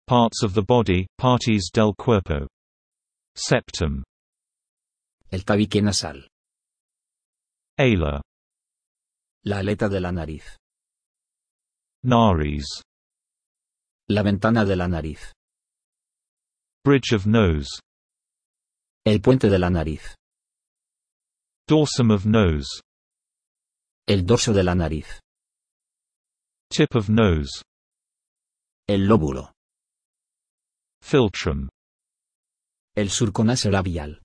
Parts of the body, partes del cuerpo. Septum. El tabique nasal. Alar. La aleta de la nariz. Nares. La ventana de la nariz. Bridge of nose. El puente de la nariz. Dorsum of nose. El dorso de la nariz. Tip of nose. El lóbulo. Philtrum. El surco nasolabial.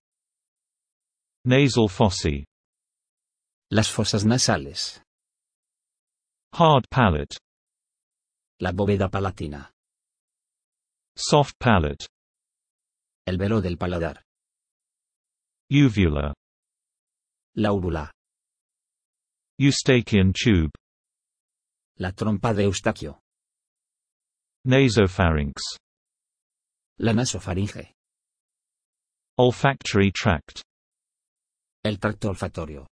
Nasal fossae. Las fosas nasales. Hard palate. La bóveda palatina. Soft palate. El velo del paladar. Uvula. La úvula. Eustachian tube. La trompa de Eustaquio. Nasopharynx. La nasofaringe. Olfactory tract. El tracto olfatorio.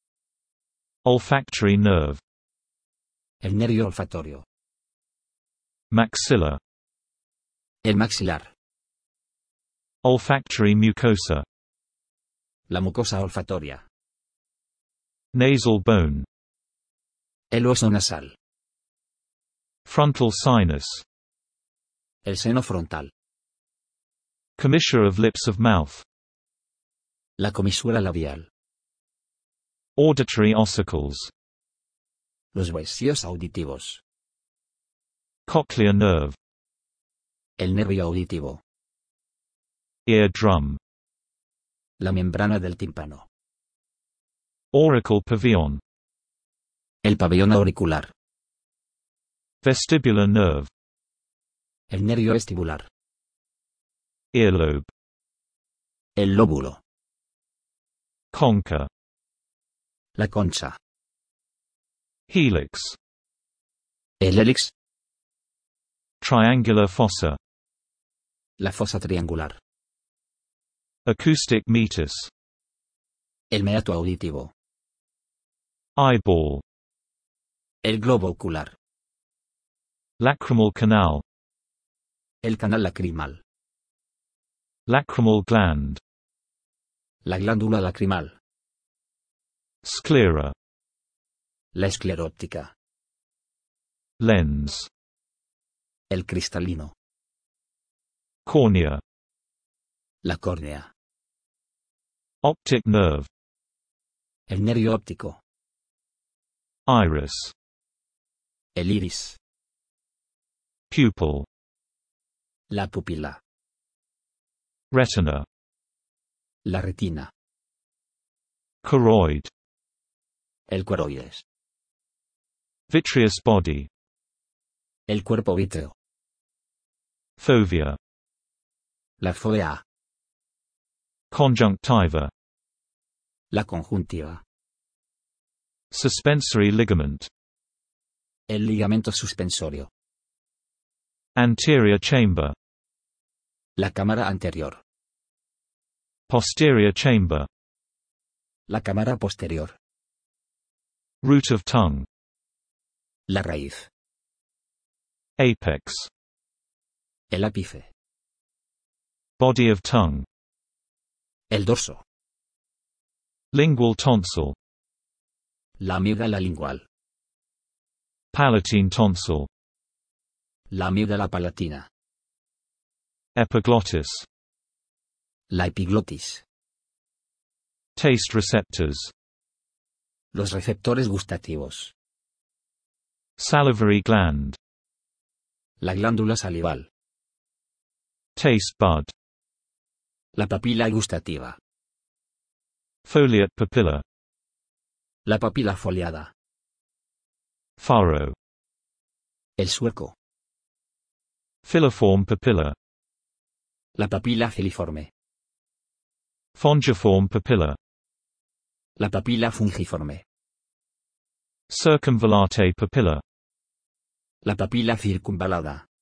Olfactory nerve. El nervio olfatorio. Maxilla. El maxilar. Olfactory mucosa. La mucosa olfatoria. Nasal bone. El hueso nasal. Frontal sinus. El seno frontal. Commissure of lips of mouth. La comisura labial. Auditory ossicles. Los huesillos auditivos. Cochlear nerve. El nervio auditivo. Eardrum. La membrana del tímpano. Auricle pavillon. El pabellón auricular. Vestibular nerve. El nervio vestibular. Earlobe. El lóbulo. Concha. La concha. Helix. El hélix. Triangular fossa. La fosa triangular. Acoustic meatus. El meato auditivo. Eyeball. El globo ocular. Lacrimal canal. El canal lacrimal. Lacrimal gland. La glándula lacrimal. Sclera. La escleróptica. Lens. El cristalino. Cornea. La córnea. Optic nerve. El nervio óptico. Iris. El iris. Pupil. La pupila. Retina. La retina. Choroid. El cueroides. Vitreous body. El cuerpo vítreo. Fovea. La fovea. Conjunctiva. La conjuntiva. Suspensory ligament. El ligamento suspensorio. Anterior chamber. La cámara anterior. Posterior chamber. La cámara posterior. Root of tongue. La raíz. Apex. El ápice. Body of tongue. El dorso. Lingual tonsil. La amígdala lingual. Palatine tonsil. La amígdala palatina. Epiglottis. La epiglotis. Taste receptors. Los receptores gustativos. Salivary gland. La glándula salival. Taste bud. La papila gustativa. Foliate papilla. La papila foliada. Furrow. El sueco. Filiform papilla. La papila filiforme. Fungiform papilla. La papila fungiforme. Circumvallate papilla. La papila circunvalada.